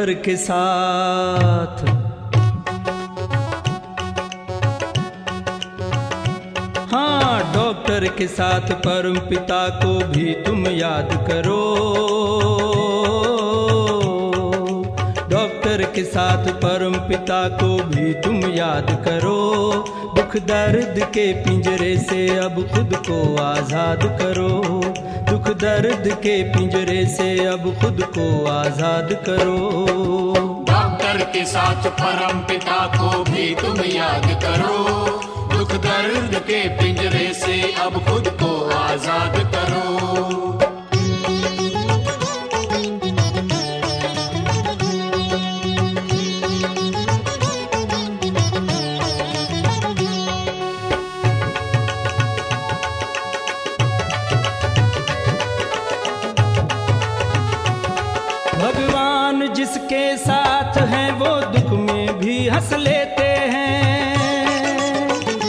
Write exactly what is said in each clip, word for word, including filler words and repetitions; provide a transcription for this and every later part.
Doctor के साथ। हाँ, डॉक्टर के साथ परम पिता को भी तुम याद करो। डॉक्टर के साथ परम पिता को भी तुम याद करो। दुख दर्द के पिंजरे से अब खुद को आजाद करो। दुख दर्द के पिंजरे से अब खुद को आजाद करो। डॉक्टर के साथ परम पिता को भी तुम याद करो। दुख दर्द के पिंजरे से अब खुद को आजाद करो। भगवान जिसके साथ हैं वो दुख में भी हंस लेते हैं।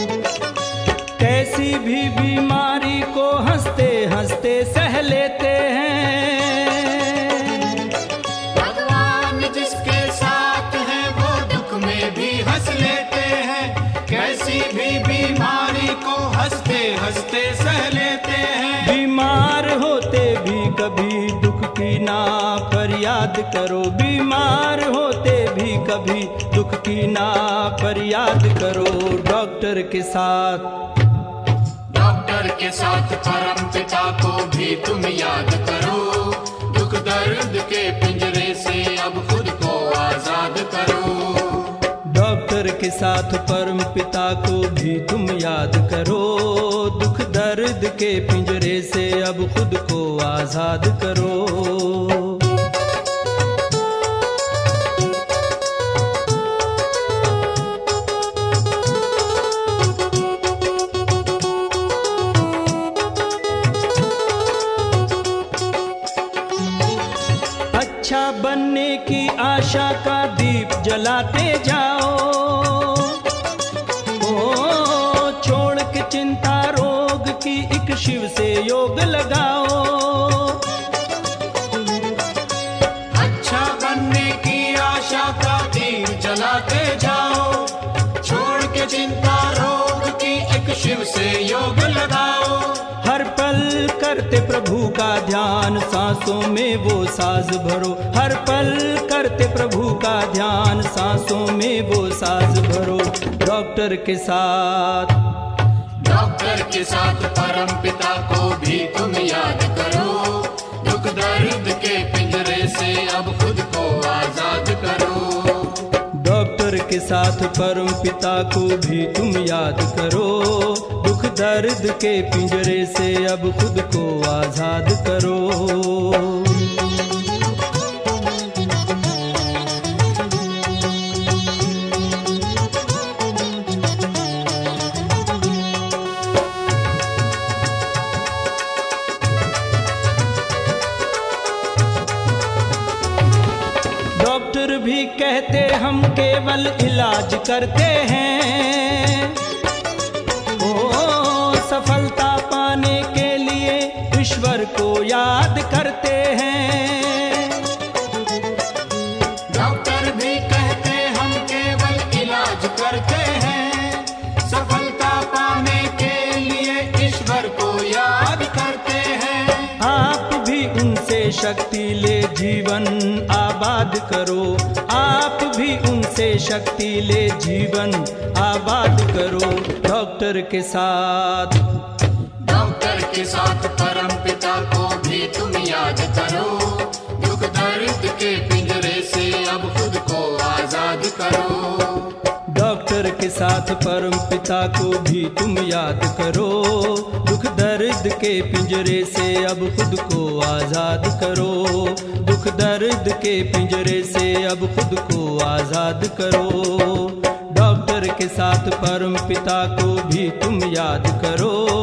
कैसी भी बीमारी को हंसते हंसते सह लेते हैं। भगवान जिसके साथ हैं वो दुख में भी हंस लेते हैं। कैसी भी बीमारी को हंसते हंसते सह लेते हैं। बीमार होते भी कभी दुख की ना फरियाद करो। बीमार होते भी कभी दुख की ना फरियाद करो। डॉक्टर के साथ डॉक्टर के साथ परम पिता को भी तुम याद करो। दुख दर्द के पिंजरे से अब खुद को आजाद करो। डॉक्टर के साथ परम पिता को भी तुम याद करो। दुख दर्द के पिंजरे से अब खुद को आजाद करो। अच्छा बनने की आशा का दीप जलाते जाओ। ओ छोड़ के चिंता रोग की एक शिव से योग लगाओ। अच्छा बनने की आशा का दीप जलाते जाओ। छोड़ के चिंता रोग की एक शिव से योग लगाओ। हर पल करते प्रभु का ध्यान, सांसों में वो साज भरो। हर पल करते प्रभु का ध्यान, सांसों में वो साज भरो। डॉक्टर के साथ डॉक्टर के साथ परम पिता को भी तुम याद करो। दुख दर्द के पिंजरे से अब खुद को आजाद करो। डॉक्टर के साथ परम पिता को भी तुम याद करो। दुख दर्द के पिंजरे से अब खुद को आजाद करो। डॉक्टर भी कहते हम केवल इलाज करते हैं। ओ सफलता पाने के लिए ईश्वर को याद करते हैं। डॉक्टर भी कहते हम केवल इलाज करते हैं। सफलता पाने के लिए ईश्वर को याद करते हैं। आप भी उनसे शक्ति ले जीवन आबाद करो। आप भी उनसे शक्ति ले जीवन आबाद करो। डॉक्टर के साथ डॉक्टर के साथ परम पिता को भी तुम याद करो। दुख दर्द के पिंजरे से अब खुद को आजाद करो। डॉक्टर के साथ परम पिता को भी तुम याद करो। दुख दर्द के पिंजरे से अब खुद को आजाद करो। दुख दर्द के पिंजरे से अब खुद को आजाद करो। डॉक्टर के साथ परम पिता को भी तुम याद करो।